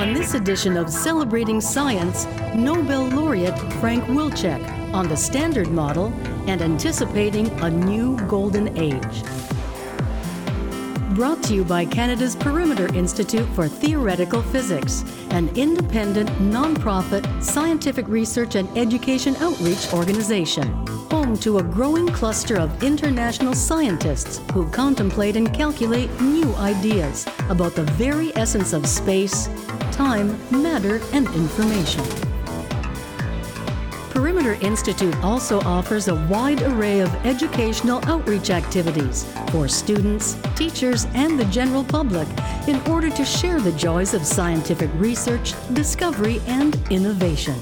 On this edition of Celebrating Science, Nobel laureate Frank Wilczek on the Standard Model and anticipating a new golden age. Brought to you by Canada's Perimeter Institute for Theoretical Physics, an independent, non-profit scientific research and education outreach organization, home to a growing cluster of international scientists who contemplate and calculate new ideas about the very essence of space, time, matter, and information. Perimeter Institute also offers a wide array of educational outreach activities for students, teachers, and the general public in order to share the joys of scientific research, discovery, and innovation.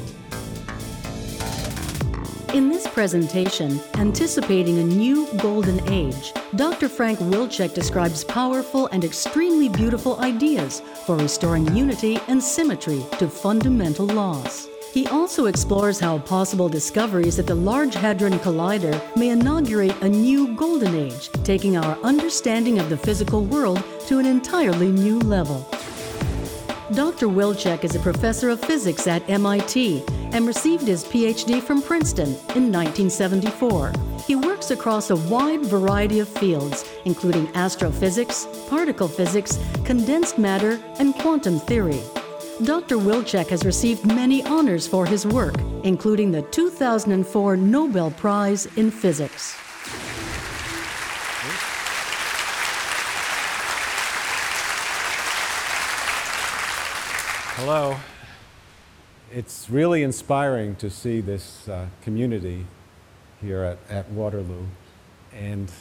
In this presentation, Anticipating a New Golden Age, Dr. Frank Wilczek describes powerful and extremely beautiful ideas for restoring unity and symmetry to fundamental laws. He also explores how possible discoveries at the Large Hadron Collider may inaugurate a new golden age, taking our understanding of the physical world to an entirely new level. Dr. Wilczek is a professor of physics at MIT and received his PhD from Princeton in 1974. He works across a wide variety of fields, including astrophysics, particle physics, condensed matter, and quantum theory. Dr. Wilczek has received many honors for his work, including the 2004 Nobel Prize in Physics. Hello. It's really inspiring to see this community here at Waterloo, and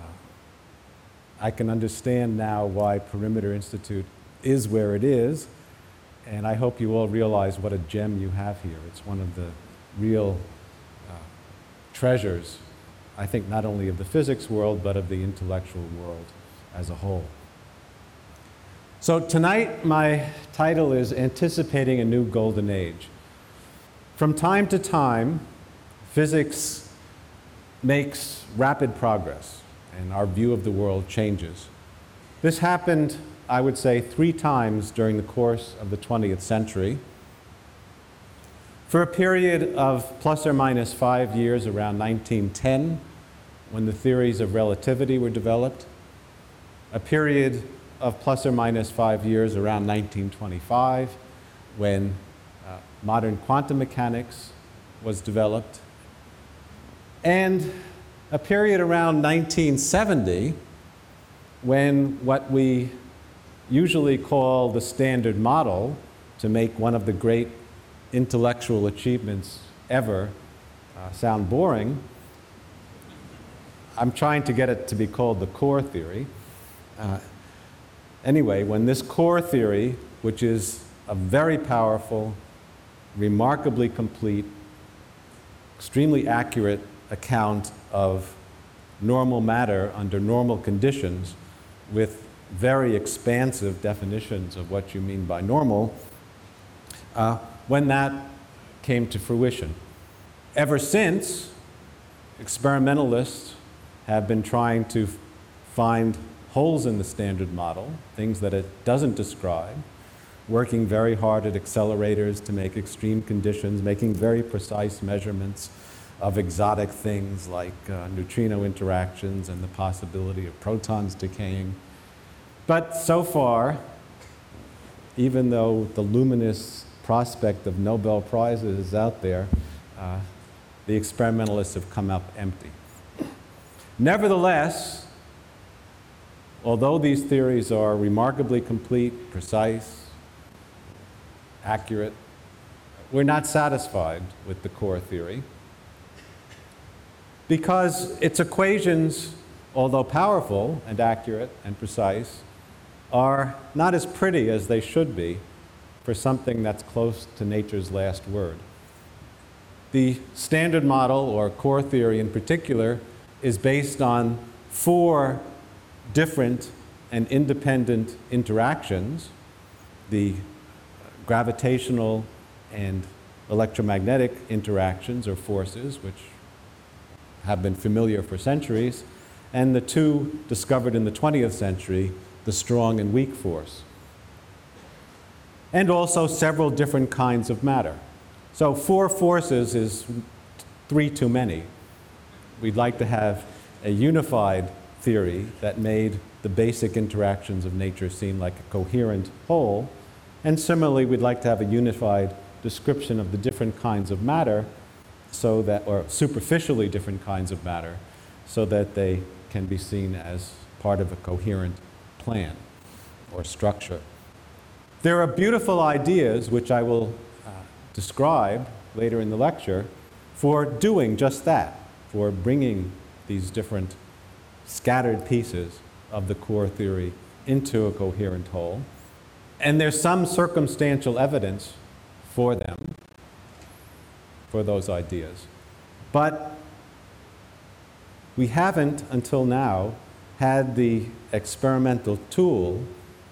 I can understand now why Perimeter Institute is where it is. And I hope you all realize what a gem you have here. It's one of the real treasures, I think, not only of the physics world, but of the intellectual world as a whole. So tonight, my title is Anticipating a New Golden Age. From time to time, physics makes rapid progress, and our view of the world changes. This happened, I would say, 3 times during the course of the 20th century. For a period of plus or minus 5 years around 1910, when the theories of relativity were developed, a period of plus or minus 5 years around 1925, when modern quantum mechanics was developed, and a period around 1970, when what we usually call the Standard Model, to make one of the great intellectual achievements ever sound boring, I'm trying to get it to be called the core theory. Anyway, when this core theory, which is a very powerful, remarkably complete, extremely accurate account of normal matter under normal conditions, with very expansive definitions of what you mean by normal, when that came to fruition. Ever since, experimentalists have been trying to find holes in the Standard Model, things that it doesn't describe, working very hard at accelerators to make extreme conditions, making very precise measurements of exotic things like neutrino interactions and the possibility of protons decaying. But so far, even though the luminous prospect of Nobel Prizes is out there, the experimentalists have come up empty. Nevertheless, although these theories are remarkably complete, precise, accurate, we're not satisfied with the core theory, because its equations, although powerful and accurate and precise, are not as pretty as they should be for something that's close to nature's last word. The Standard Model, or core theory in particular, is based on 4 different and independent interactions: the gravitational and electromagnetic interactions or forces, which have been familiar for centuries, and the 2 discovered in the 20th century, the strong and weak force. and also several different kinds of matter. So 4 forces is 3 too many. We'd like to have a unified theory that made the basic interactions of nature seem like a coherent whole, and similarly we'd like to have a unified description of the different kinds of matter, so that, or superficially different kinds of matter, so that they can be seen as part of a coherent plan or structure. There are beautiful ideas, which I will describe later in the lecture, for doing just that, for bringing these different scattered pieces of the core theory into a coherent whole. And there's some circumstantial evidence for them, for those ideas. But we haven't, until now, had the experimental tool,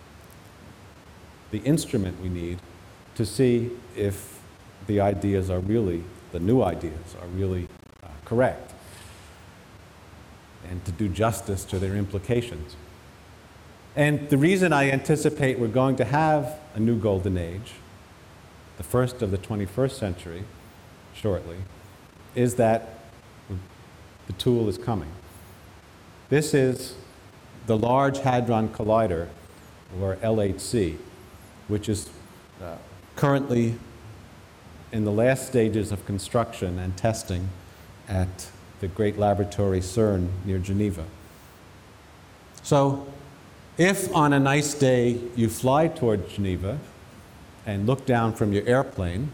the instrument we need, to see if the ideas are really, the new ideas are really correct, and to do justice to their implications. And the reason I anticipate we're going to have a new golden age, the first of the 21st century, shortly, is that the tool is coming. This is the Large Hadron Collider, or LHC, which is currently in the last stages of construction and testing at the great laboratory CERN near Geneva. So, if on a nice day you fly toward Geneva and look down from your airplane,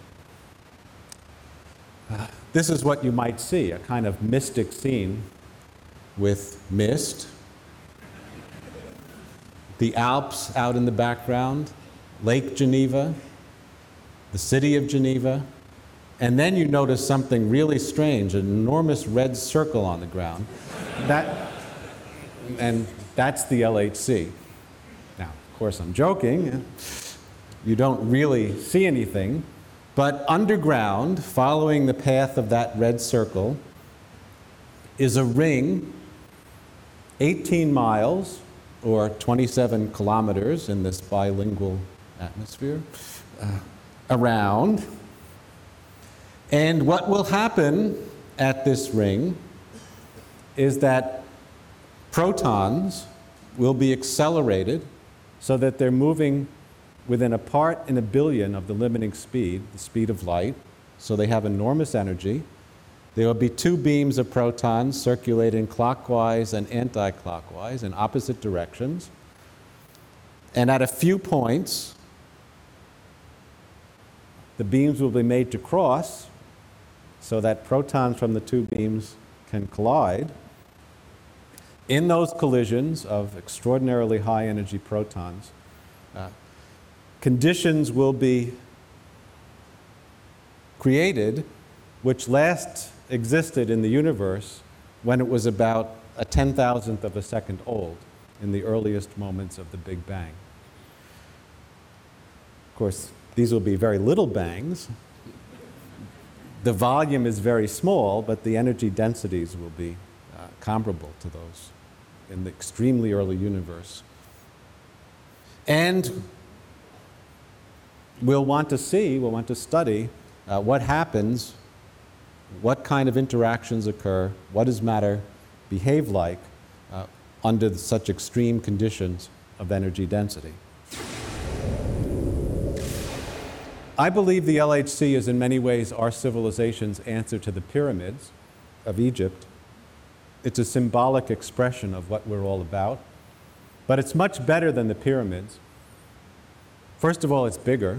this is what you might see, a kind of mystic scene with mist, the Alps out in the background, Lake Geneva, the city of Geneva, and then you notice something really strange, an enormous red circle on the ground. And that's the LHC. Now, of course, I'm joking. You don't really see anything, but underground, following the path of that red circle, is a ring 18 miles, or 27 kilometers in this bilingual atmosphere, around. And what will happen at this ring is that protons will be accelerated so that they're moving within a part in a billion of the limiting speed, the speed of light, so they have enormous energy. There will be 2 beams of protons circulating clockwise and anti-clockwise in opposite directions. And at a few points, the beams will be made to cross so that protons from the 2 beams can collide. In those collisions of extraordinarily high energy protons, conditions will be created which last existed in the universe when it was about a 10,000th of a second old, in the earliest moments of the Big Bang. Of course, these will be very little bangs. The volume is very small, but the energy densities will be comparable to those in the extremely early universe. And we'll want to study what happens, what kind of interactions occur, what does matter behave like under such extreme conditions of energy density. I believe the LHC is in many ways our civilization's answer to the pyramids of Egypt. It's a symbolic expression of what we're all about, but it's much better than the pyramids. First of all, it's bigger,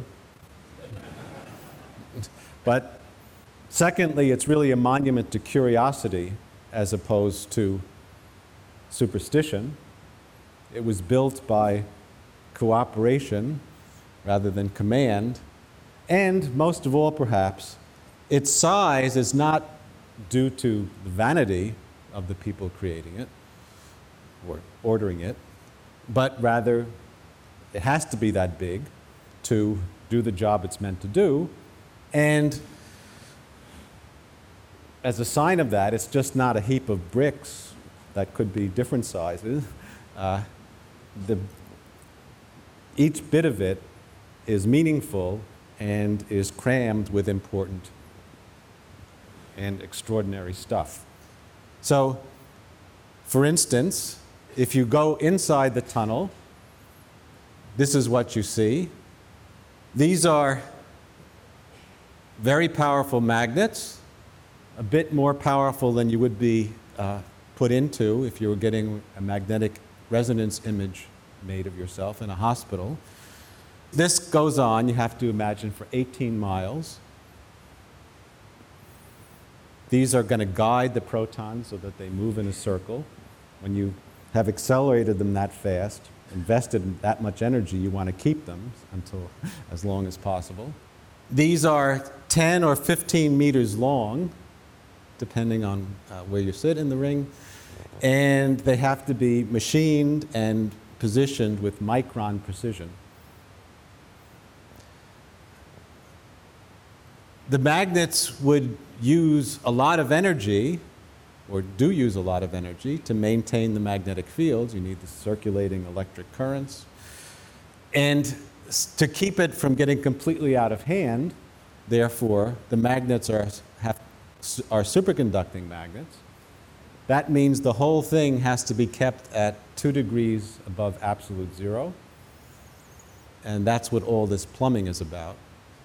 but secondly, it's really a monument to curiosity as opposed to superstition. It was built by cooperation rather than command. And most of all, perhaps, its size is not due to the vanity of the people creating it or ordering it, but rather it has to be that big to do the job it's meant to do. And as a sign of that, it's just not a heap of bricks that could be different sizes. Each bit of it is meaningful and is crammed with important and extraordinary stuff. So, for instance, if you go inside the tunnel, this is what you see. These are very powerful magnets, a bit more powerful than you would be put into if you were getting a magnetic resonance image made of yourself in a hospital. This goes on, you have to imagine, for 18 miles. These are going to guide the protons so that they move in a circle. When you have accelerated them that fast, invested that much energy, you want to keep them until as long as possible. These are 10 or 15 meters long, depending on where you sit in the ring, and they have to be machined and positioned with micron precision. The magnets would use a lot of energy, or do use a lot of energy, to maintain the magnetic fields. You need the circulating electric currents. And to keep it from getting completely out of hand, therefore, the magnets are superconducting magnets. That means the whole thing has to be kept at 2 degrees above absolute zero. And that's what all this plumbing is about.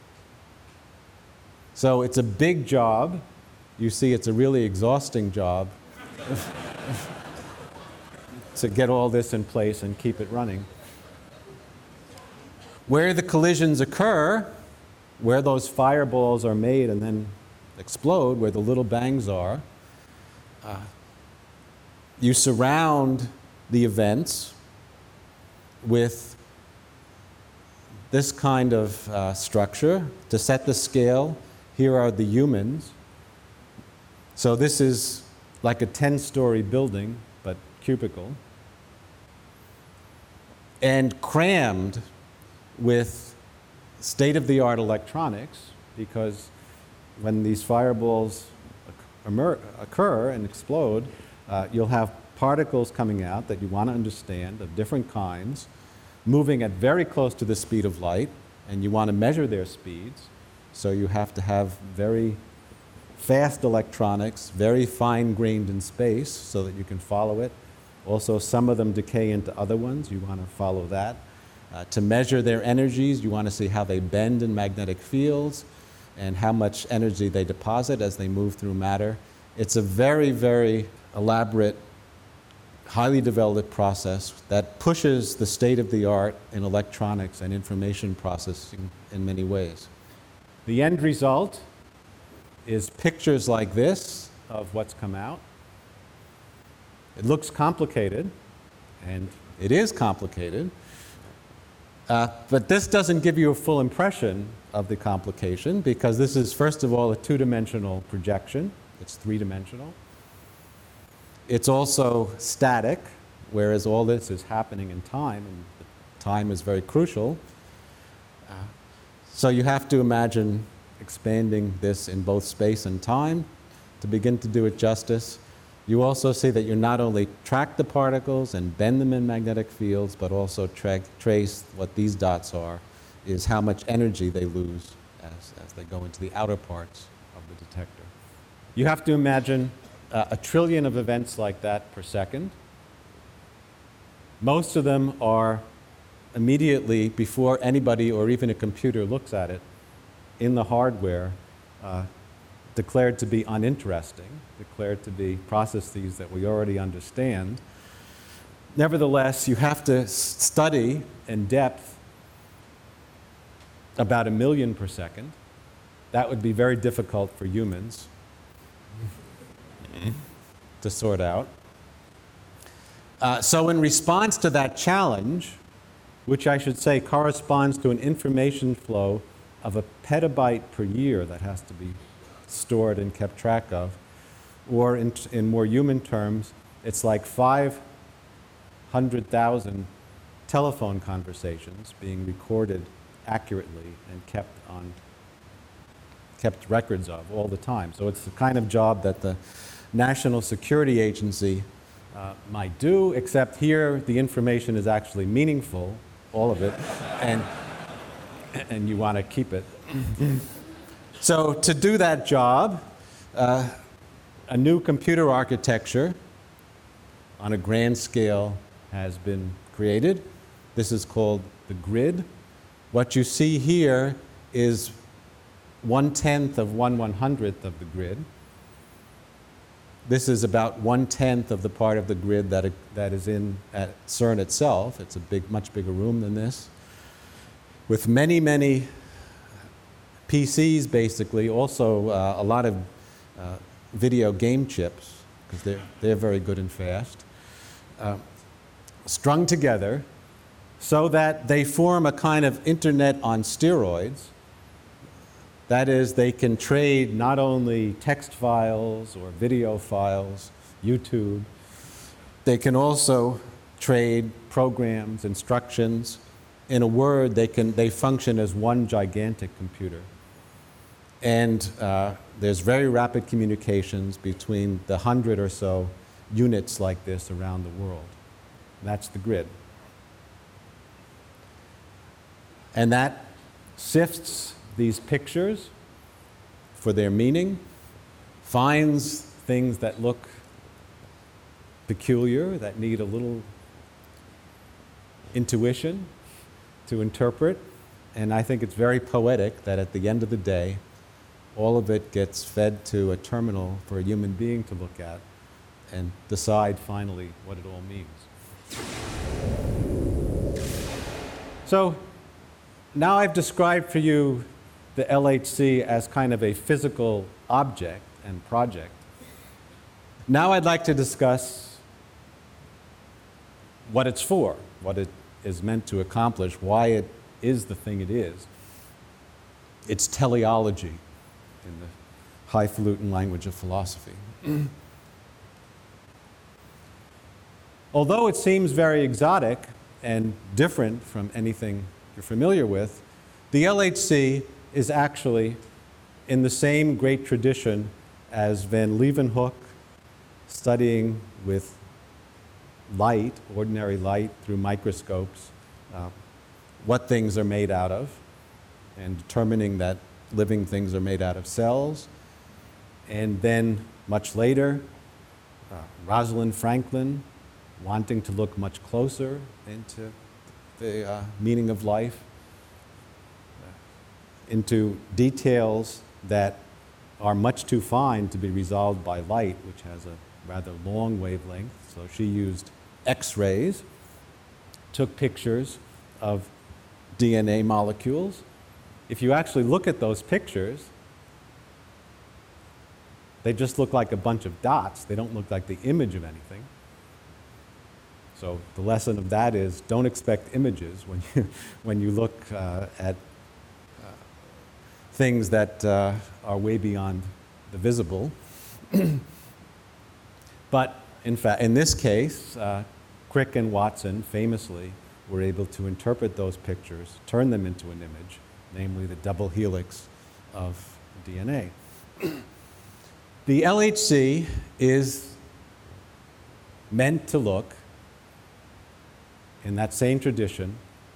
So it's a big job. You see, it's a really exhausting job to get all this in place and keep it running. Where the collisions occur, where those fireballs are made and then explode, where the little bangs are, you surround the events with this kind of structure to set the scale. Here are the humans. So this is like a 10-story building, but cubical, and crammed with state-of-the-art electronics, because when these fireballs occur and explode, you'll have particles coming out that you want to understand of different kinds, moving at very close to the speed of light, and you want to measure their speeds. So you have to have very fast electronics, very fine-grained in space so that you can follow it. Also, some of them decay into other ones. You want to follow that. To measure their energies, you want to see how they bend in magnetic fields and how much energy they deposit as they move through matter. It's a very, very elaborate, highly developed process that pushes the state-of-the-art in electronics and information processing in many ways. The end result is pictures like this of what's come out. It looks complicated, and it is complicated, but this doesn't give you a full impression of the complication, because this is, first of all, a two-dimensional projection. It's three-dimensional. It's also static, whereas all this is happening in time, and time is very crucial. So you have to imagine expanding this in both space and time to begin to do it justice. You also see that you not only track the particles and bend them in magnetic fields, but also trace what these dots are, is how much energy they lose as they go into the outer parts of the detector. You have to imagine a trillion of events like that per second. Most of them are immediately before anybody or even a computer looks at it in the hardware declared to be uninteresting, declared to be processes that we already understand. Nevertheless, you have to study in depth about 1 million per second. That would be very difficult for humans to sort out. So in response to that challenge, which I should say corresponds to an information flow of a petabyte per year that has to be stored and kept track of, or in more human terms, it's like 500,000 telephone conversations being recorded accurately and kept records of all the time. So it's the kind of job that the National Security Agency might do, except here the information is actually meaningful, all of it, and you want to keep it. So to do that job, a new computer architecture on a grand scale has been created. This is called the grid. What you see here is 1/10 of 1/100th of the grid. This is about 1/10 of the part of the grid that is in at CERN itself. It's a much bigger room than this, with many, many PCs basically, also a lot of video game chips, because they're very good and fast, strung together so that they form a kind of internet on steroids. That is, they can trade not only text files or video files, YouTube, they can also trade programs, instructions. In a word, they function as one gigantic computer. And there's very rapid communications between the 100 or so units like this around the world. That's the grid. And that sifts these pictures for their meaning, finds things that look peculiar, that need a little intuition to interpret, and I think it's very poetic that at the end of the day, all of it gets fed to a terminal for a human being to look at and decide finally what it all means. So now I've described for you the LHC as kind of a physical object and project. Now I'd like to discuss what it's for, what it is meant to accomplish, why it is the thing it is. It's teleology in the highfalutin language of philosophy. Although it seems very exotic and different from anything you're familiar with, the LHC is actually in the same great tradition as Van Leeuwenhoek, studying with light, ordinary light, through microscopes, what things are made out of, and determining that living things are made out of cells. And then, much later, Rosalind Franklin, wanting to look much closer into the meaning of life, into details that are much too fine to be resolved by light, which has a rather long wavelength. So she used X-rays, took pictures of DNA molecules. If you actually look at those pictures, they just look like a bunch of dots. They don't look like the image of anything. So the lesson of that is, don't expect images when you look at things that are way beyond the visible. But in fact, in this case, Crick and Watson famously were able to interpret those pictures, turn them into an image, namely the double helix of DNA. The LHC is meant to look, in that same tradition,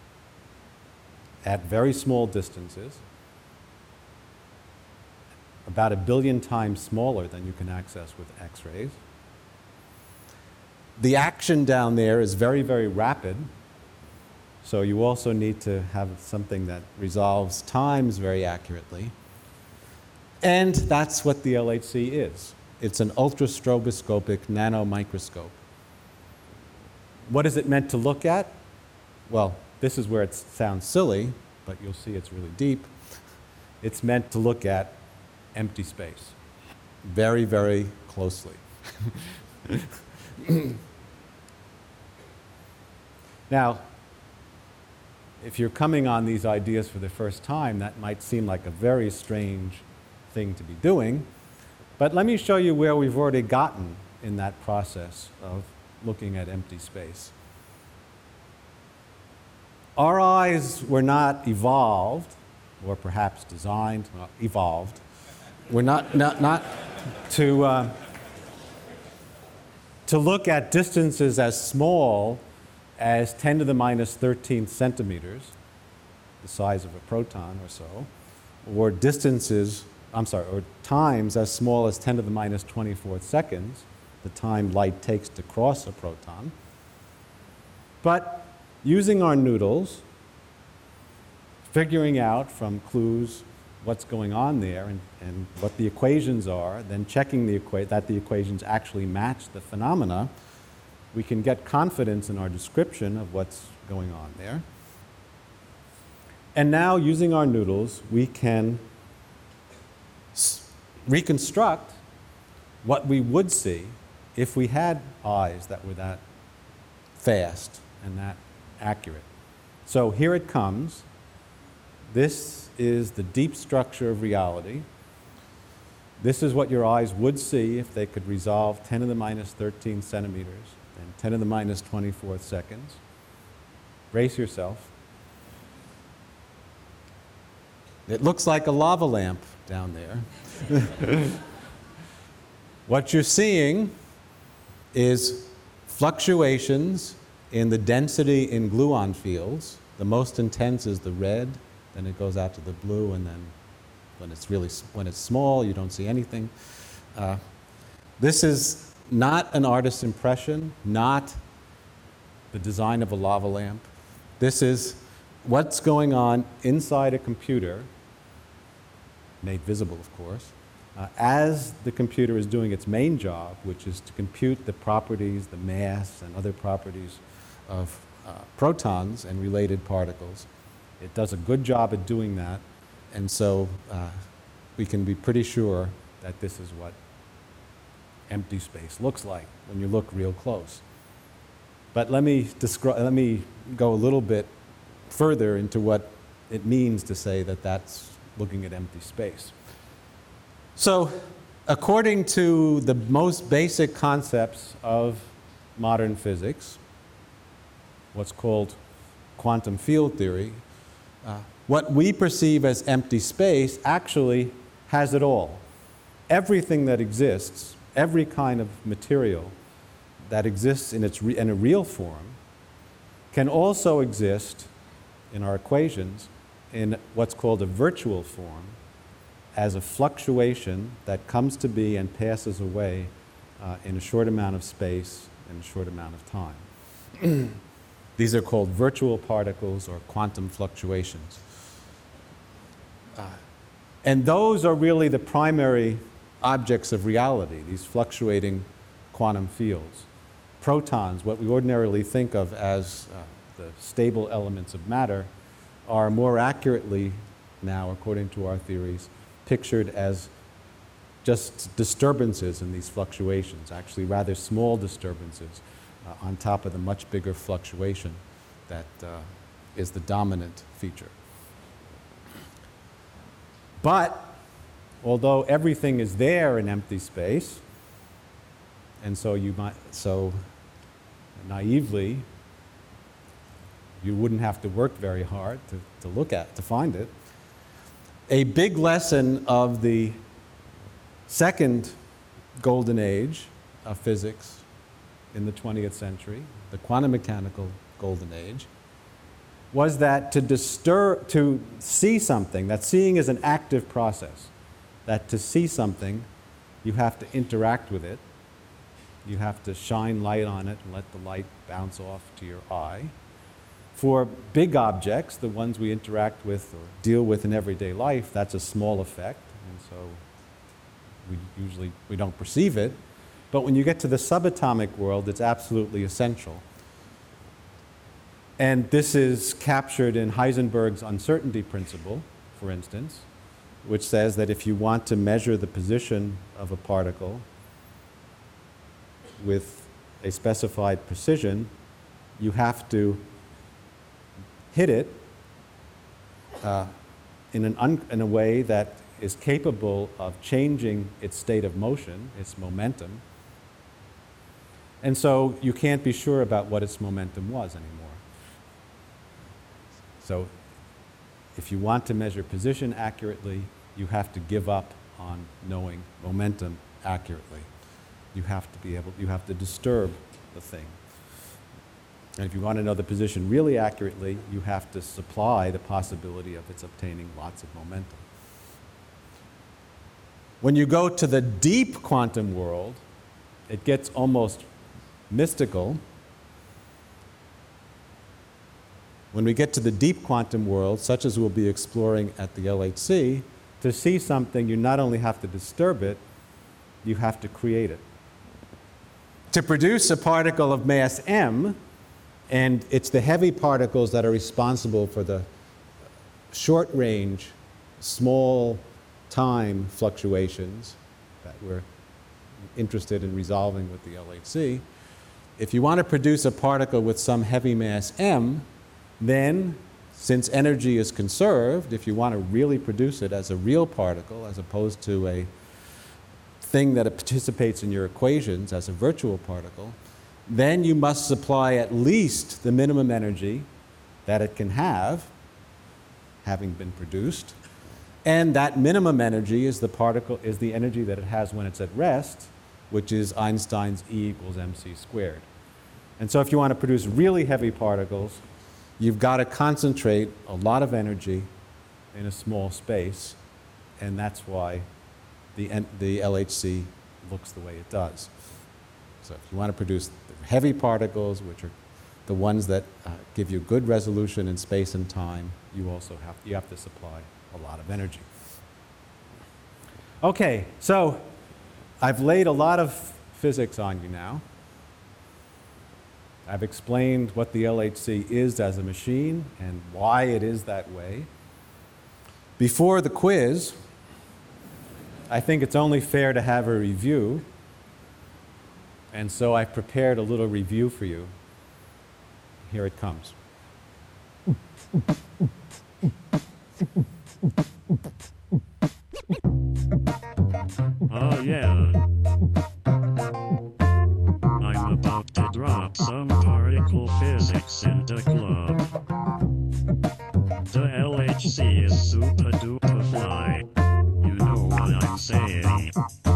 at very small distances, about 1 billion times smaller than you can access with X-rays. The action down there is very, very rapid, so you also need to have something that resolves times very accurately. And that's what the LHC is. It's an ultrastroboscopic nanomicroscope. What is it meant to look at? Well, this is where it sounds silly, but you'll see it's really deep. It's meant to look at empty space very, very closely. Now, if you're coming on these ideas for the first time, that might seem like a very strange thing to be doing, but let me show you where we've already gotten in that process of looking at empty space. Our eyes were not evolved, or perhaps designed, well, evolved. We're not to look at distances as small as 10 to the minus 13 centimeters. the size of a proton or so, or or times as small as 10 to the minus 24 seconds, the time light takes to cross a proton. But using our noodles, figuring out from clues what's going on there and what the equations are, then checking that the equations actually match the phenomena, we can get confidence in our description of what's going on there. And now, using our noodles, we can reconstruct what we would see if we had eyes that were that fast and that accurate. So here it comes. This is the deep structure of reality. This is what your eyes would see if they could resolve 10 to the minus 13 centimeters and 10 to the minus 24 seconds. Brace yourself. It looks like a lava lamp down there. What you're seeing is fluctuations in the density in gluon fields. The most intense is the red, then it goes out to the blue, and then when it's small, you don't see anything. This is not an artist's impression, not the design of a lava lamp. This is what's going on inside a computer, made visible, of course, as the computer is doing its main job, which is to compute the properties, the mass, and other properties of protons and related particles. It does a good job at doing that, and so we can be pretty sure that this is what empty space looks like when you look real close. But let me go a little bit further into what it means to say that that's looking at empty space. So, according to the most basic concepts of modern physics, what's called quantum field theory, what we perceive as empty space actually has it all. Everything that exists, every kind of material that exists in a real form, can also exist in our equations in what's called a virtual form, as a fluctuation that comes to be and passes away in a short amount of space in a short amount of time. These are called virtual particles or quantum fluctuations. And those are really the primary objects of reality, these fluctuating quantum fields. Protons, what we ordinarily think of as the stable elements of matter, are more accurately now, according to our theories, pictured as just disturbances in these fluctuations, actually rather small disturbances on top of the much bigger fluctuation that is the dominant feature. But although everything is there in empty space, and so naively, you wouldn't have to work very hard to find it. A big lesson of the second golden age of physics in the 20th century, the quantum mechanical golden age, was that to see something, that seeing is an active process, that to see something, you have to interact with it. You have to shine light on it and let the light bounce off to your eye. For big objects, the ones we interact with or deal with in everyday life, that's a small effect, and so we don't perceive it. But when you get to the subatomic world, it's absolutely essential. And this is captured in Heisenberg's uncertainty principle, for instance, which says that if you want to measure the position of a particle with a specified precision, you have to hit it in a way that is capable of changing its state of motion, its momentum. And so you can't be sure about what its momentum was anymore. So if you want to measure position accurately, you have to give up on knowing momentum accurately. You have to disturb the thing. And if you want to know the position really accurately, you have to supply the possibility of its obtaining lots of momentum. When you go to the deep quantum world, it gets almost mystical. When we get to the deep quantum world, such as we'll be exploring at the LHC, to see something, you not only have to disturb it, you have to create it. To produce a particle of mass m, and it's the heavy particles that are responsible for the short-range, small-time fluctuations that we're interested in resolving with the LHC. If you want to produce a particle with some heavy mass m, then, since energy is conserved, if you want to really produce it as a real particle, as opposed to a thing that participates in your equations as a virtual particle, then you must supply at least the minimum energy that it can have, having been produced. And that minimum energy is the energy that it has when it's at rest, which is Einstein's E equals mc squared. And so if you want to produce really heavy particles, you've got to concentrate a lot of energy in a small space, and that's why the LHC looks the way it does. So if you want to produce heavy particles, which are the ones that give you good resolution in space and time, you have to supply a lot of energy. Okay, so I've laid a lot of physics on you now. I've explained what the LHC is as a machine and why it is that way. Before the quiz, I think it's only fair to have a review. And so I've prepared a little review for you. Here it comes. Oh yeah. I'm about to drop some particle physics in the club. The LHC is super duper fly. You know what I'm saying.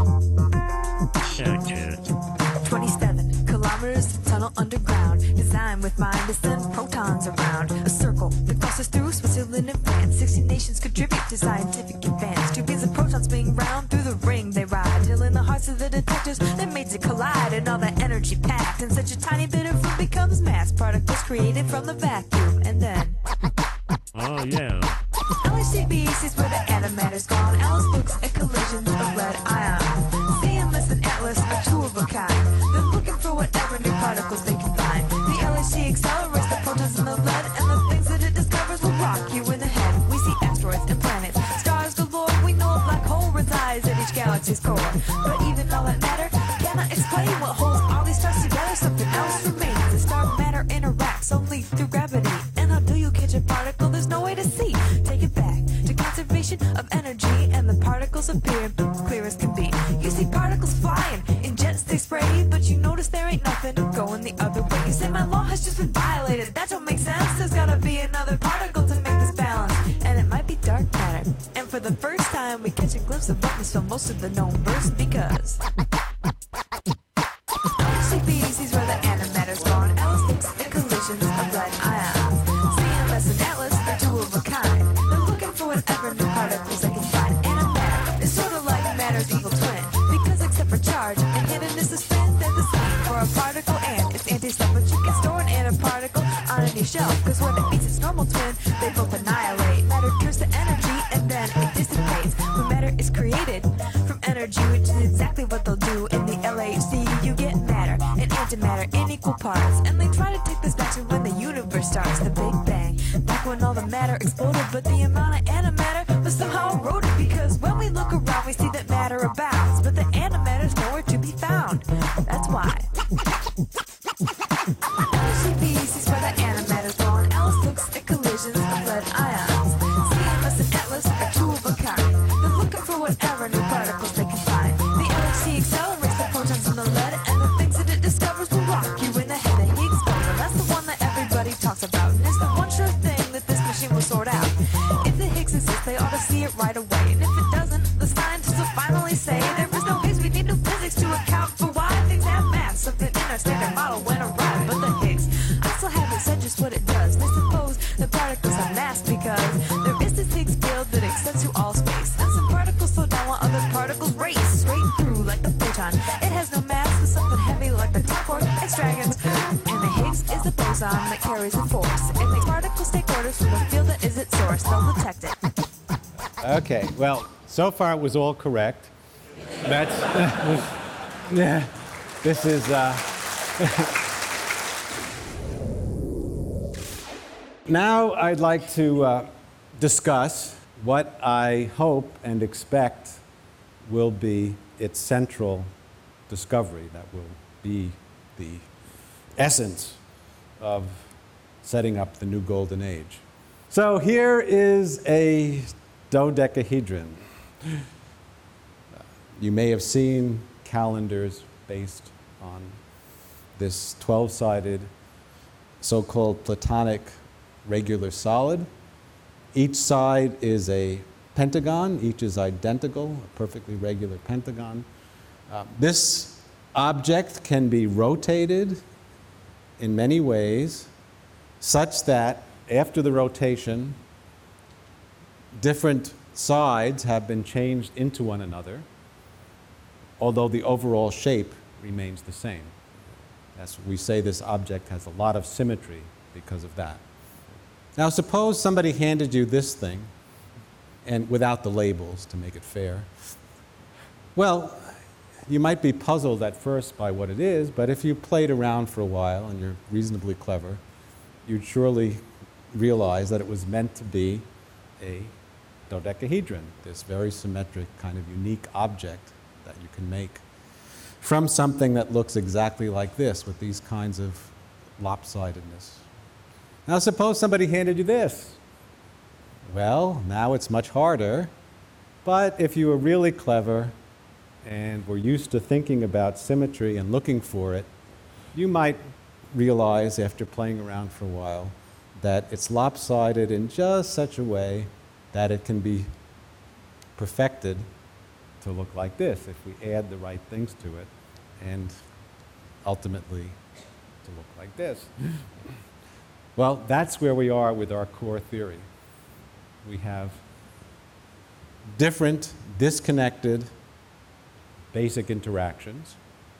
Check it. 27 kilometers tunnel underground, designed with mind to send protons around. A circle that crosses through Switzerland and France. 60 nations contribute to scientific advance. 2 billions of protons being round through the ring they ride, till in the hearts of the detectors that made it collide, and all that energy packed in such a tiny bit of room becomes mass particles created from the vacuum. And then Oh yeah. LHCb sees where the antimatter's gone. Alice looks at collisions of lead ions. CMS and Atlas are 2 of a kind. They're looking for whatever new particles they can find. The LHC accelerates the protons in the lead, and the things that it discovers will rock you in the head. We see asteroids and planets, stars galore. We know a black hole resides at each galaxy's core. But even all that matter cannot explain what holds all these stars together. Something else remains. The star matter interacts only through gravity. And how do you catch a particle? There's no way to see. Take it back to conservation of energy, and the particles appear clear as can be. You see particles flying in jets they spray, but you notice there ain't nothing going the other way. You say my law has just been violated. That don't make sense. There's gotta be another particle to make this balance, and it might be dark matter. And for the first time, we catch a glimpse of what must fill most of the known verse, because LHCb sees where the antimatter's gone. Alice looks at collisions of lead ions. CMS and Atlas are 2 of a kind. They're looking for whatever new particles they can find. Antimatter is sort of like matter's evil twin, because except for charge and hiddenness of spin, they're the same for a particle and its anti-self. But you can store an antiparticle on any shelf, because when it meets its normal twin, they both annihilate. Matter turns to energy and then it dissipates. When matter is created from energy, which is exactly what they'll do in the LHC, you get matter and antimatter in equal parts. And they try to take this back to when the universe starts, the Big Bang, back when all the matter exploded. But the amount of antimatter was somehow eroded, because when we look around we see that matter abounds, but the antimatter's nowhere to be found. That's why LHCb sees where the antimatter's gone. Alice looks at collisions of lead ions. CMS and Atlas are 2 of a kind. They're looking for whatever new particles they can find. The LHC accelerates the protons in the lead, and the things that it discovers will rock you in the head. The Higgs boson, that's the one that everybody talks about, and it's the one sure thing that this machine will sort out. If the Higgs exists, they ought to see it right away, and if it doesn't, the scientists will finally say there is no Higgs. We need new physics to account for why things have mass. Something in our standard model went awry, but the Higgs, I still have carries a force. It makes particles take orders from the field that is its source. They'll detect it. Okay, well, so far it was all correct. That's, yeah, this is, Now I'd like to discuss what I hope and expect will be its central discovery that will be the essence of setting up the new golden age. So here is a dodecahedron. You may have seen calendars based on this 12-sided so-called Platonic regular solid. Each side is a pentagon. Each is identical, a perfectly regular pentagon. This object can be rotated in many ways such that after the rotation, different sides have been changed into one another, although the overall shape remains the same. We say this object has a lot of symmetry because of that. Now suppose somebody handed you this thing, and without the labels to make it fair. Well, you might be puzzled at first by what it is, but if you played around for a while and you're reasonably clever, you'd surely realize that it was meant to be a dodecahedron, this very symmetric kind of unique object that you can make from something that looks exactly like this with these kinds of lopsidedness. Now suppose somebody handed you this. Well, now it's much harder, but if you were really clever and were used to thinking about symmetry and looking for it, you might realize after playing around for a while that it's lopsided in just such a way that it can be perfected to look like this if we add the right things to it, and ultimately to look like this. Well, that's where we are with our core theory. We have different, disconnected, basic interactions,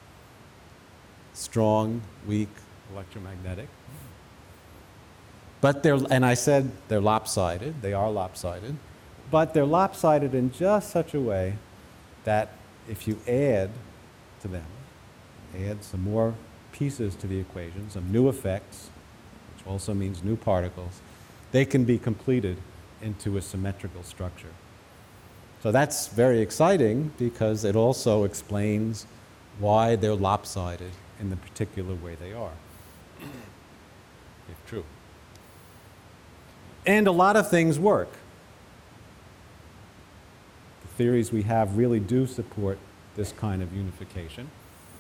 strong, weak, electromagnetic. But and I said they're lopsided, they are lopsided, but they're lopsided in just such a way that if you add to them, add some more pieces to the equation, some new effects, which also means new particles, they can be completed into a symmetrical structure. So that's very exciting because it also explains why they're lopsided in the particular way they are, if true. And a lot of things work. The theories we have really do support this kind of unification.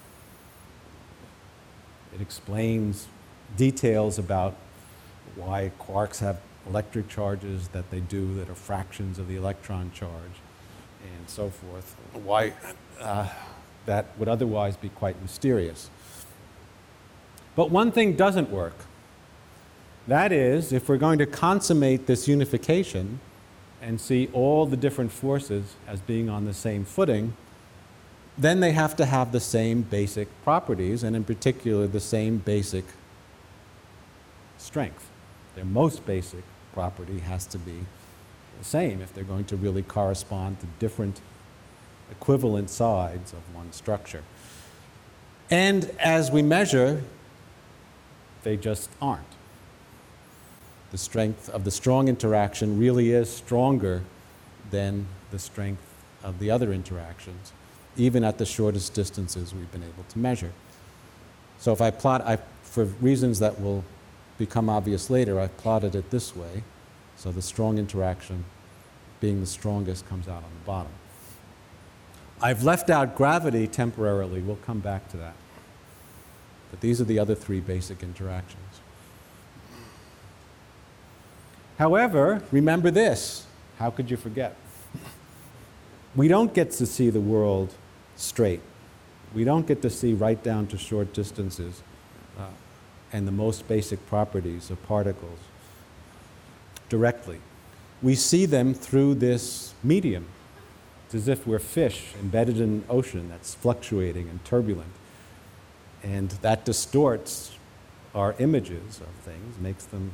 It explains details about why quarks have electric charges that they do that are fractions of the electron charge and so forth, why that would otherwise be quite mysterious. But one thing doesn't work. That is, if we're going to consummate this unification and see all the different forces as being on the same footing, then they have to have the same basic properties, and in particular the same basic strength. Their most basic property has to be the same if they're going to really correspond to different equivalent sides of one structure. And as we measure, they just aren't. The strength of the strong interaction really is stronger than the strength of the other interactions, even at the shortest distances we've been able to measure. So if I plot, for reasons that will become obvious later, I've plotted it this way. So the strong interaction, being the strongest, comes out on the bottom. I've left out gravity temporarily. We'll come back to that. But these are the other three basic interactions. However, remember this. How could you forget? We don't get to see the world straight. We don't get to see right down to short distances and the most basic properties of particles directly. We see them through this medium. It's as if we're fish embedded in an ocean that's fluctuating and turbulent. And that distorts our images of things, makes them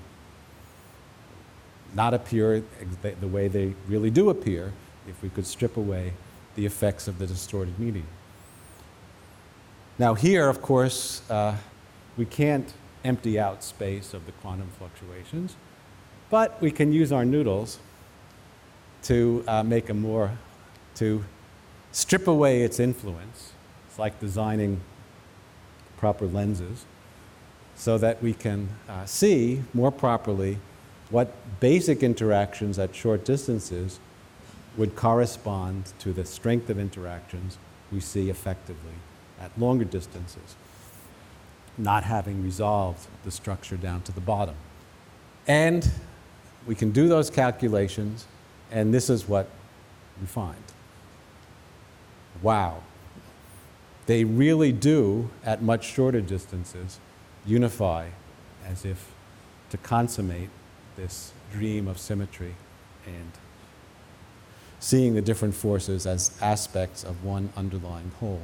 not appear the way they really do appear if we could strip away the effects of the distorted medium. Now here, of course, we can't empty out space of the quantum fluctuations, but we can use our noodles to to strip away its influence. It's like designing proper lenses so that we can see more properly what basic interactions at short distances would correspond to the strength of interactions we see effectively at longer distances, not having resolved the structure down to the bottom. And we can do those calculations, and this is what we find. Wow. They really do, at much shorter distances, unify as if to consummate this dream of symmetry and seeing the different forces as aspects of one underlying whole.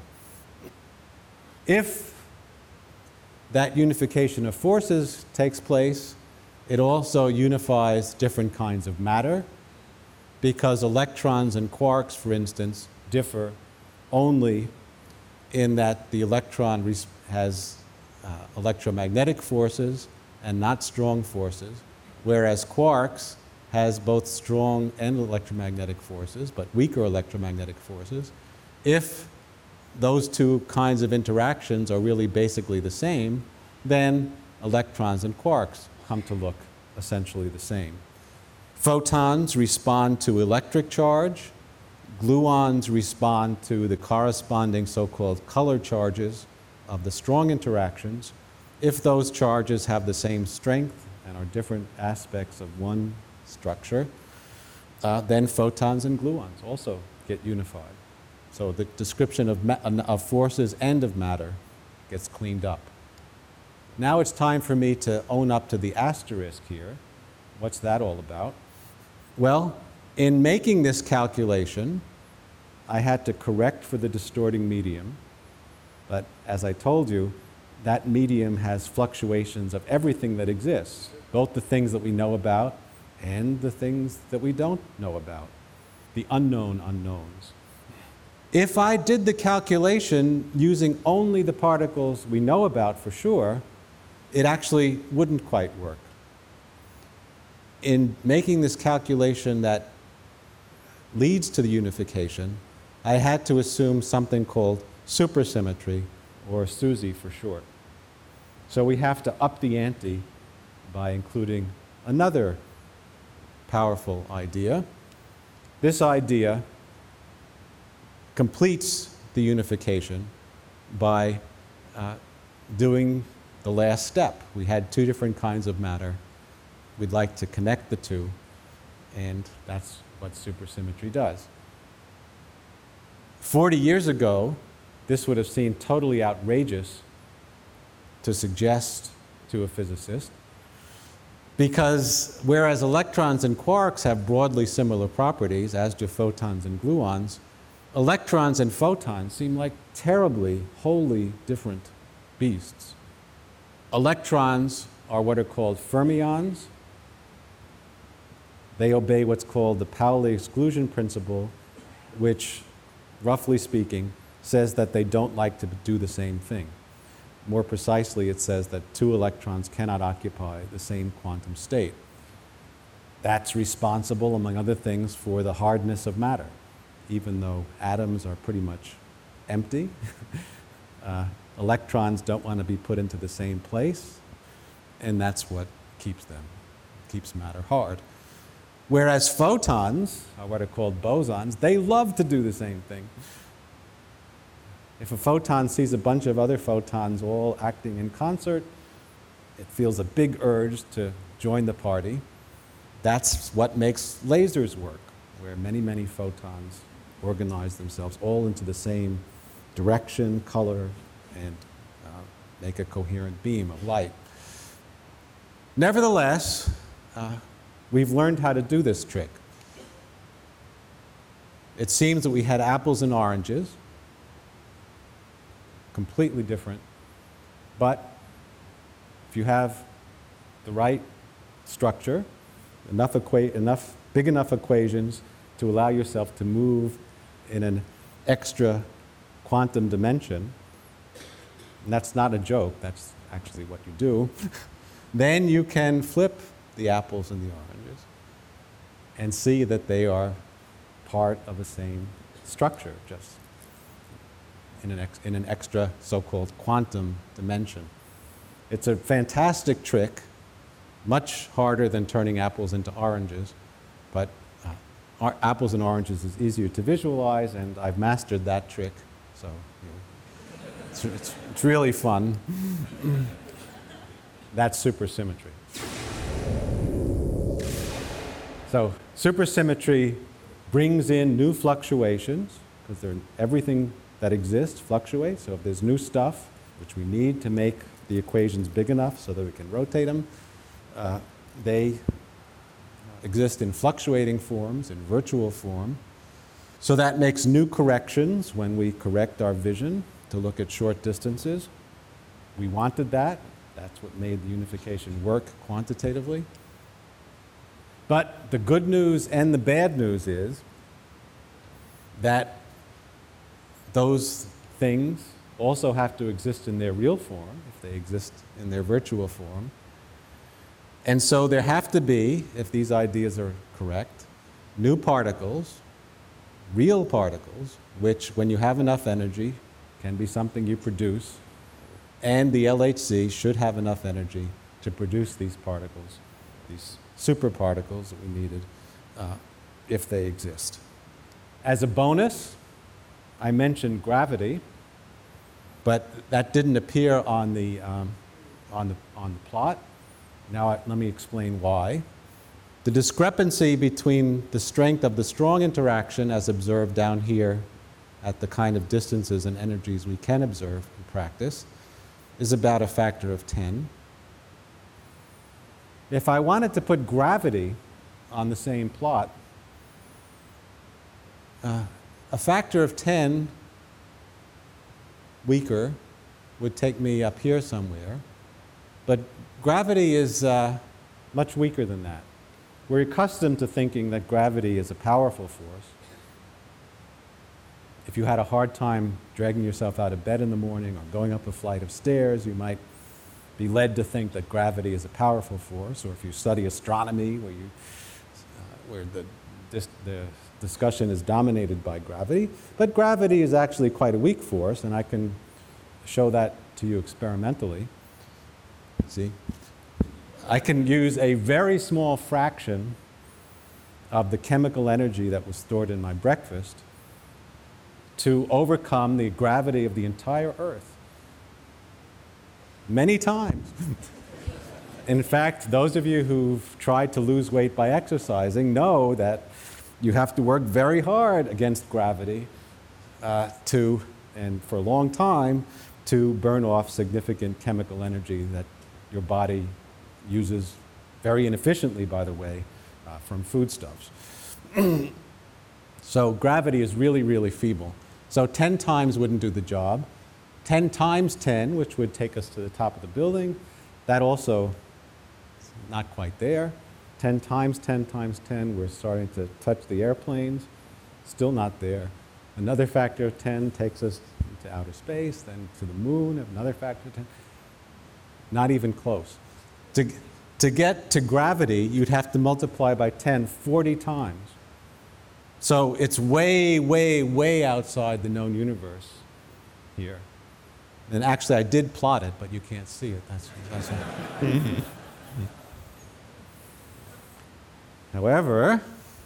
If that unification of forces takes place, it also unifies different kinds of matter, because electrons and quarks, for instance, differ only in that the electron has electromagnetic forces and not strong forces, whereas quarks has both strong and electromagnetic forces, but weaker electromagnetic forces. If those two kinds of interactions are really basically the same, then electrons and quarks come to look essentially the same. Photons respond to electric charge. Gluons respond to the corresponding so-called color charges of the strong interactions. If those charges have the same strength and are different aspects of one structure, then photons and gluons also get unified. So the description of forces and of matter gets cleaned up. Now it's time for me to own up to the asterisk here. What's that all about? Well, in making this calculation, I had to correct for the distorting medium, but as I told you, that medium has fluctuations of everything that exists, both the things that we know about and the things that we don't know about, the unknown unknowns. If I did the calculation using only the particles we know about for sure, it actually wouldn't quite work. In making this calculation that leads to the unification, I had to assume something called supersymmetry, or SUSY for short. So we have to up the ante by including another powerful idea. This idea completes the unification by doing the last step. We had two different kinds of matter. We'd like to connect the two, and that's what supersymmetry does. 40 years ago, this would have seemed totally outrageous to suggest to a physicist, because whereas electrons and quarks have broadly similar properties, as do photons and gluons, electrons and photons seem like terribly, wholly different beasts. Electrons are what are called fermions. They obey what's called the Pauli exclusion principle, which, roughly speaking, says that they don't like to do the same thing. More precisely, it says that two electrons cannot occupy the same quantum state. That's responsible, among other things, for the hardness of matter. Even though atoms are pretty much empty, electrons don't want to be put into the same place, and that's what keeps matter hard. Whereas photons, or what are called bosons, they love to do the same thing. If a photon sees a bunch of other photons all acting in concert, it feels a big urge to join the party. That's what makes lasers work, where many, many photons organize themselves all into the same direction, color, and make a coherent beam of light. Nevertheless, we've learned how to do this trick. It seems that we had apples and oranges, completely different, but If you have the right structure, big enough equations to allow yourself to move in an extra quantum dimension, and that's not a joke, that's actually what you do, then you can flip the apples and the oranges and see that they are part of the same structure, just in an extra so-called quantum dimension. It's a fantastic trick, much harder than turning apples into oranges, but apples and oranges is easier to visualize, and I've mastered that trick, so it's really fun. That's supersymmetry. So supersymmetry brings in new fluctuations, because everything that exists fluctuates. So if there's new stuff, which we need to make the equations big enough so that we can rotate them, they exist in fluctuating forms, in virtual form. So that makes new corrections when we correct our vision to look at short distances. We wanted that. That's what made the unification work quantitatively. But the good news and the bad news is that those things also have to exist in their real form if they exist in their virtual form. And so there have to be, if these ideas are correct, new particles, real particles, which when you have enough energy can be something you produce, and the LHC should have enough energy to produce these particles, these superparticles that we needed, if they exist. As a bonus, I mentioned gravity, but that didn't appear on the plot. Now let me explain why. The discrepancy between the strength of the strong interaction as observed down here at the kind of distances and energies we can observe in practice is about a factor of 10. If I wanted to put gravity on the same plot, a factor of 10 weaker would take me up here somewhere, but gravity is much weaker than that. We're accustomed to thinking that gravity is a powerful force. If you had a hard time dragging yourself out of bed in the morning or going up a flight of stairs, you might be led to think that gravity is a powerful force. Or if you study astronomy, where the discussion is dominated by gravity. But gravity is actually quite a weak force, and I can show that to you experimentally. See? I can use a very small fraction of the chemical energy that was stored in my breakfast to overcome the gravity of the entire Earth. Many times. In fact, those of you who've tried to lose weight by exercising know that you have to work very hard against gravity and for a long time, to burn off significant chemical energy that your body uses very inefficiently, by the way, from foodstuffs. So gravity is really, really feeble. So 10 times wouldn't do the job. 10 times 10, which would take us to the top of the building, that also is not quite there. 10 times 10 times 10, we're starting to touch the airplanes, still not there. Another factor of 10 takes us into outer space, then to the moon, another factor of 10. Not even close. To get to gravity, you'd have to multiply by 10 40 times. So it's way, way, way outside the known universe here. And actually, I did plot it, but you can't see it. That's However,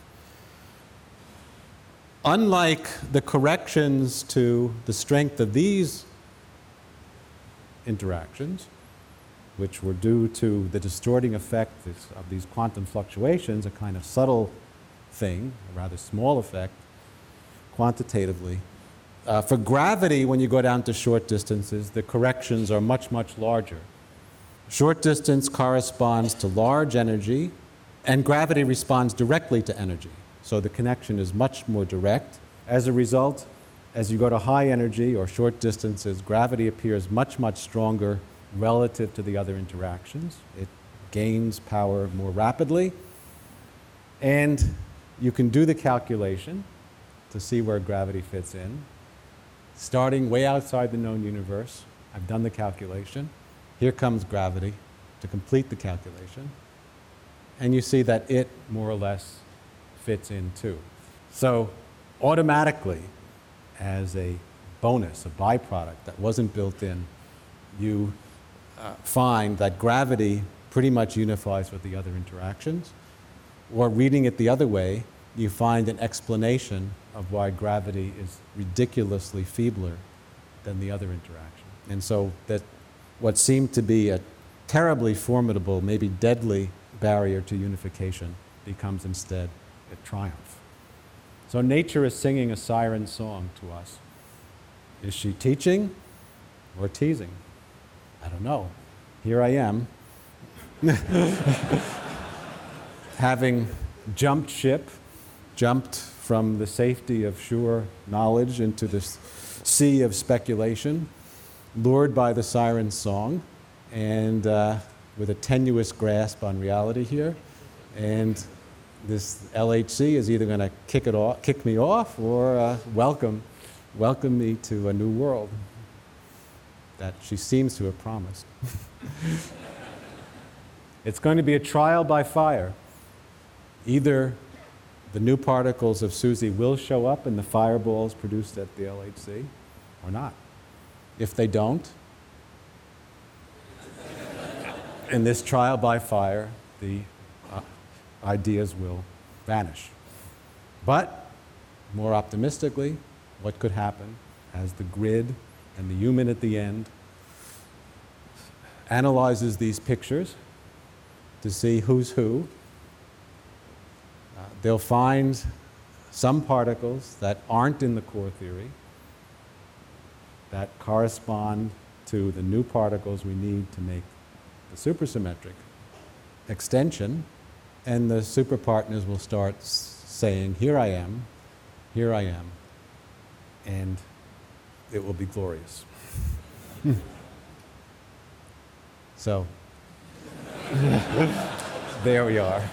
unlike the corrections to the strength of these interactions, which were due to the distorting effect of these quantum fluctuations, a kind of subtle thing, a rather small effect, quantitatively. For gravity, when you go down to short distances, the corrections are much, much larger. Short distance corresponds to large energy, and gravity responds directly to energy. So the connection is much more direct. As a result, as you go to high energy or short distances, gravity appears much, much stronger relative to the other interactions. It gains power more rapidly. And you can do the calculation to see where gravity fits in. Starting way outside the known universe, I've done the calculation. Here comes gravity to complete the calculation. And you see that it more or less fits in too. So automatically, as a bonus, a byproduct that wasn't built in, you find that gravity pretty much unifies with the other interactions. Or reading it the other way, you find an explanation of why gravity is ridiculously feebler than the other interaction. And so that what seemed to be a terribly formidable, maybe deadly barrier to unification becomes instead a triumph. So nature is singing a siren song to us. Is she teaching or teasing? I don't know. Here I am, having jumped ship, jumped from the safety of sure knowledge into the sea of speculation, lured by the siren song, and with a tenuous grasp on reality here. And this LHC is either going to kick me off, or welcome me to a new world that she seems to have promised. It's going to be a trial by fire. Either the new particles of Susie will show up in the fireballs produced at the LHC, or not. If they don't, in this trial by fire, the ideas will vanish. But, more optimistically, what could happen as the grid and the human at the end analyzes these pictures to see who's who, they'll find some particles that aren't in the core theory that correspond to the new particles we need to make the supersymmetric extension, and the superpartners will start saying, here I am, and it will be glorious. So, there we are.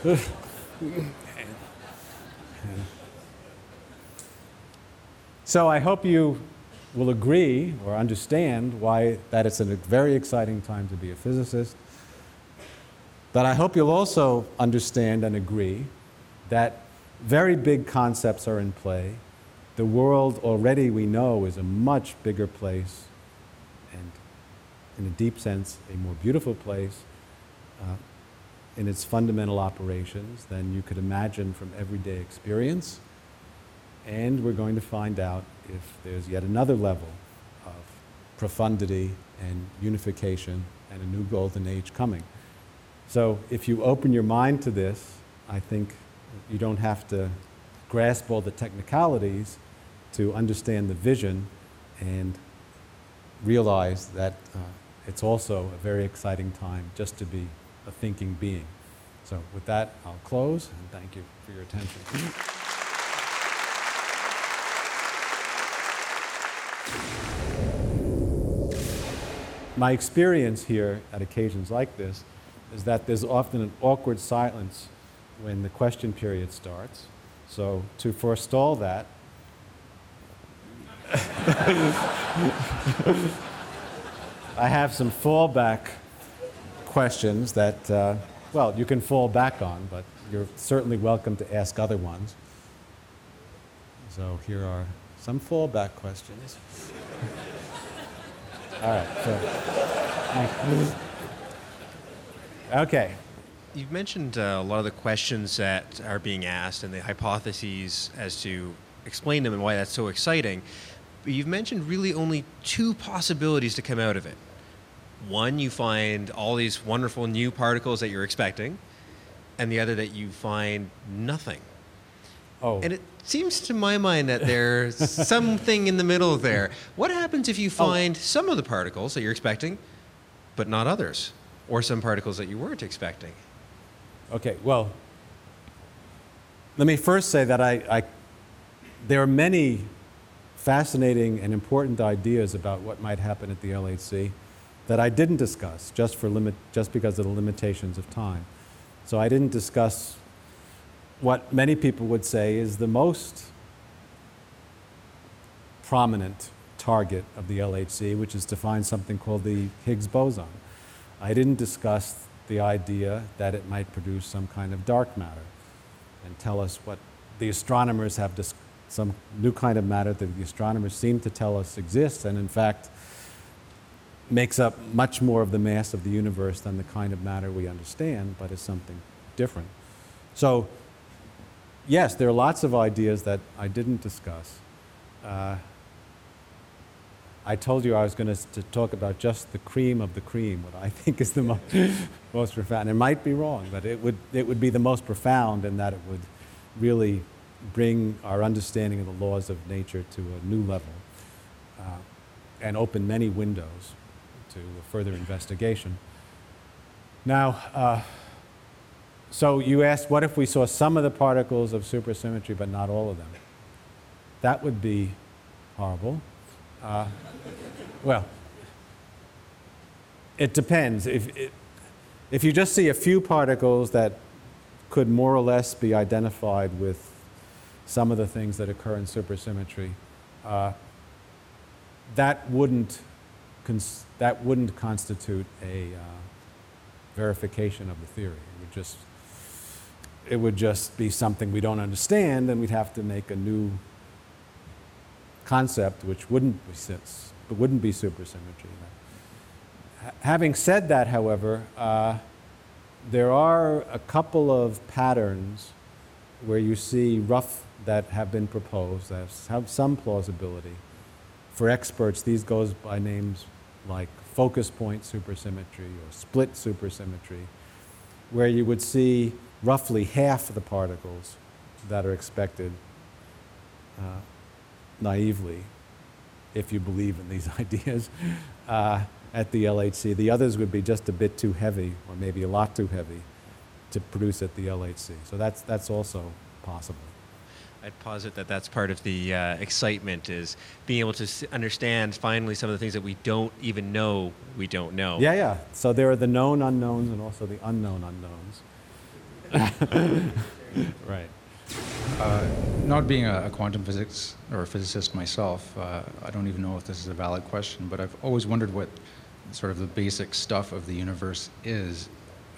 So I hope you will agree or understand why that it's a very exciting time to be a physicist. But I hope you'll also understand and agree that very big concepts are in play. The world already, we know, is a much bigger place, and in a deep sense, a more beautiful place in its fundamental operations than you could imagine from everyday experience. And we're going to find out if there's yet another level of profundity and unification and a new golden age coming. So if you open your mind to this, I think you don't have to grasp all the technicalities to understand the vision and realize that it's also a very exciting time just to be a thinking being. So with that, I'll close, and thank you for your attention. My experience here at occasions like this is that there's often an awkward silence when the question period starts. So to forestall that, I have some fallback questions that, well, you can fall back on, but you're certainly welcome to ask other ones. So here are some fallback questions. All right, so, okay. You've mentioned a lot of the questions that are being asked and the hypotheses as to explain them and why that's so exciting. But you've mentioned really only two possibilities to come out of it. One, you find all these wonderful new particles that you're expecting, and the other that you find nothing. Oh. And it seems to my mind that there's something in the middle there. What happens if you find some of the particles that you're expecting, but not others? Or some particles that you weren't expecting? Okay, well, let me first say that there are many fascinating and important ideas about what might happen at the LHC, that I didn't discuss just because of the limitations of time. So I didn't discuss what many people would say is the most prominent target of the LHC, which is to find something called the Higgs boson. I didn't discuss the idea that it might produce some kind of dark matter and tell us what the astronomers have some new kind of matter that the astronomers seem to tell us exists, and in fact makes up much more of the mass of the universe than the kind of matter we understand, but is something different. So yes, there are lots of ideas that I didn't discuss. I told you I was going to talk about just the cream of the cream, what I think is the most profound. It might be wrong, but it would be the most profound in that it would really bring our understanding of the laws of nature to a new level and open many windows to further investigation. Now, so you asked, what if we saw some of the particles of supersymmetry but not all of them? That would be horrible. Well, it depends. If you just see a few particles that could more or less be identified with some of the things that occur in supersymmetry, that wouldn't constitute a verification of the theory. It would just be something we don't understand, and we'd have to make a new concept which wouldn't be supersymmetry. Having said that, however, there are a couple of patterns where you see that have been proposed that have some plausibility. For experts, these goes by names like focus point supersymmetry or split supersymmetry, where you would see roughly half of the particles that are expected naively, if you believe in these ideas, at the LHC. The others would be just a bit too heavy, or maybe a lot too heavy, to produce at the LHC. So that's also possible. I'd posit that that's part of the excitement, is being able to understand finally some of the things that we don't even know we don't know. Yeah. So there are the known unknowns and also the unknown unknowns. Right. Not being a quantum physics or a physicist myself, I don't even know if this is a valid question, but I've always wondered what sort of the basic stuff of the universe is,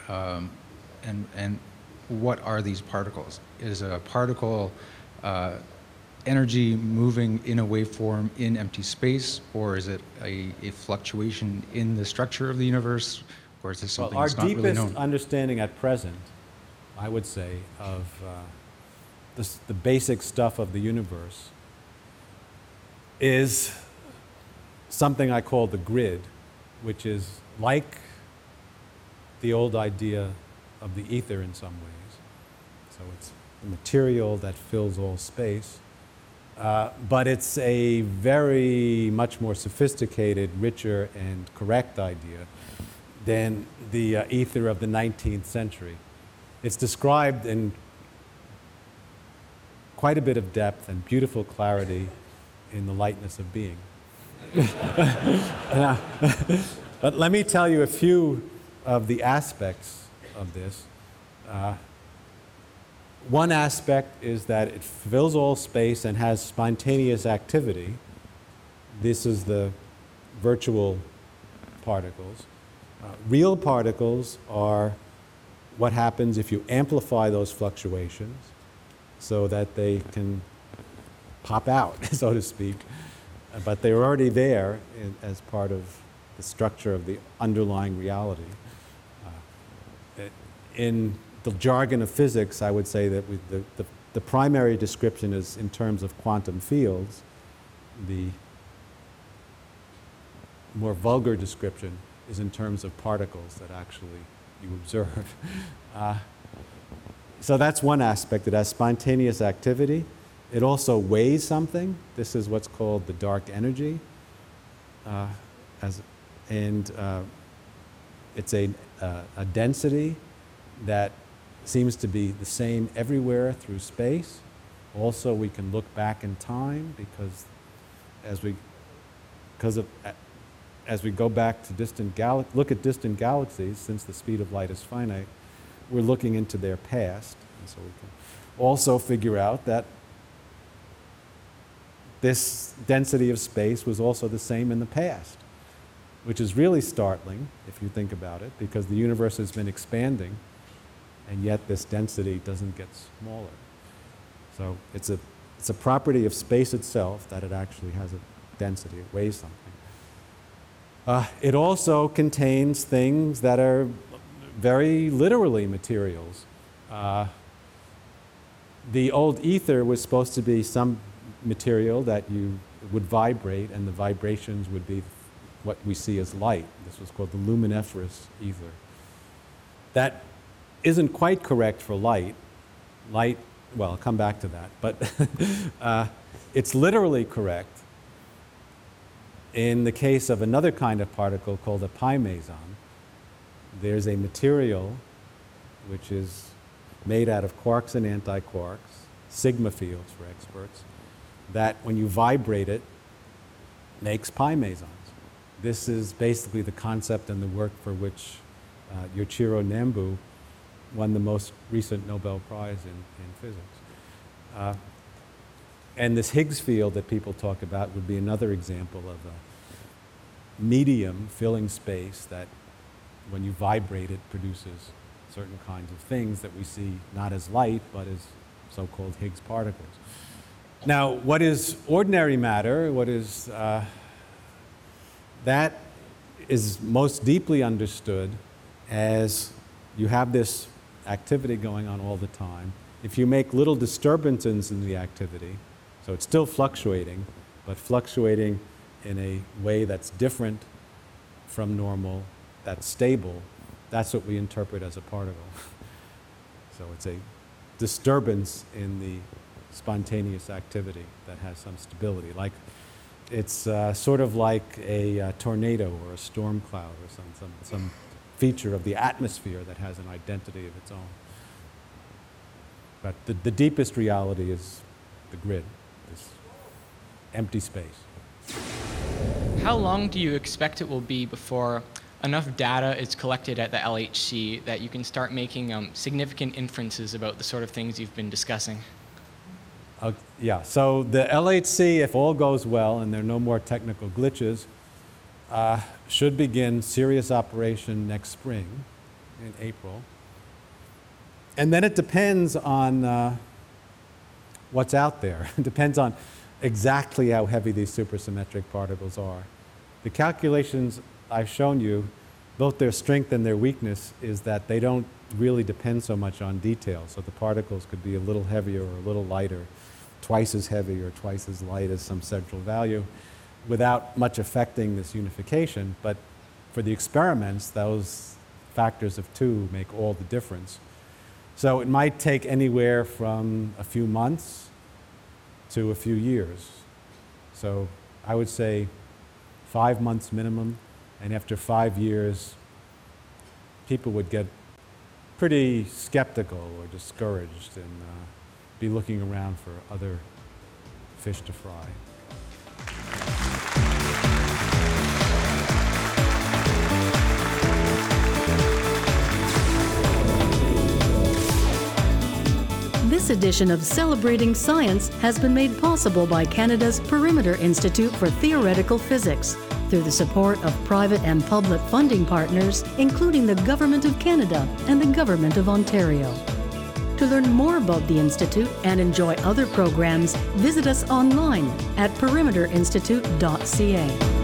and what are these particles? Is a particle energy moving in a waveform in empty space, or is it a fluctuation in the structure of the universe, or is this something that's not really known? Our deepest understanding at present, I would say, of the basic stuff of the universe is something I call the grid, which is like the old idea of the ether in some ways. So it's a material that fills all space, but it's a very much more sophisticated, richer, and correct idea than the ether of the 19th century. It's described in quite a bit of depth and beautiful clarity in The Lightness of Being. But let me tell you a few of the aspects of this. One aspect is that it fills all space and has spontaneous activity. This is the virtual particles. Real particles are what happens if you amplify those fluctuations so that they can pop out, so to speak. But they're already there as part of the structure of the underlying reality. In the jargon of physics, I would say that the primary description is in terms of quantum fields. The more vulgar description is in terms of particles that actually you observe. So that's one aspect. It has spontaneous activity. It also weighs something. This is what's called the dark energy. It's a density that seems to be the same everywhere through space. Also, we can look back in time because as we go back to look at distant galaxies, since the speed of light is finite, we're looking into their past. And so we can also figure out that this density of space was also the same in the past, which is really startling if you think about it, because the universe has been expanding, and yet this density doesn't get smaller. So it's a property of space itself that it actually has a density, it weighs something. It also contains things that are very literally materials. The old ether was supposed to be some material that you would vibrate, and the vibrations would be what we see as light. This was called the luminiferous ether. That isn't quite correct for light. Light, well, I'll come back to that, but it's literally correct in the case of another kind of particle called a pi meson. There's a material which is made out of quarks and antiquarks, sigma fields for experts, that when you vibrate it, makes pi mesons. This is basically the concept and the work for which Yoichiro Nambu won the most recent Nobel Prize in physics. And this Higgs field that people talk about would be another example of a medium filling space that, when you vibrate it, produces certain kinds of things that we see not as light, but as so-called Higgs particles. Now, what is ordinary matter? What is that is most deeply understood as you have this activity going on all the time. If you make little disturbances in the activity, so it's still fluctuating, but fluctuating in a way that's different from normal, that's stable, that's what we interpret as a particle. So it's a disturbance in the spontaneous activity that has some stability. Like it's sort of like a tornado or a storm cloud or some feature of the atmosphere that has an identity of its own. But the deepest reality is the grid, this empty space. How long do you expect it will be before enough data is collected at the LHC that you can start making significant inferences about the sort of things you've been discussing? Yeah, so the LHC, if all goes well and there are no more technical glitches, should begin serious operation next spring, in April. And then it depends on what's out there. It depends on exactly how heavy these supersymmetric particles are. The calculations I've shown you, both their strength and their weakness, is that they don't really depend so much on detail. So the particles could be a little heavier or a little lighter, twice as heavy or twice as light as some central value, without much affecting this unification. But for the experiments, those factors of 2 make all the difference. So it might take anywhere from a few months to a few years. So I would say 5 months minimum, and after 5 years, people would get pretty skeptical or discouraged and be looking around for other fish to fry. This edition of Celebrating Science has been made possible by Canada's Perimeter Institute for Theoretical Physics, through the support of private and public funding partners, including the Government of Canada and the Government of Ontario. To learn more about the Institute and enjoy other programs, visit us online at perimeterinstitute.ca.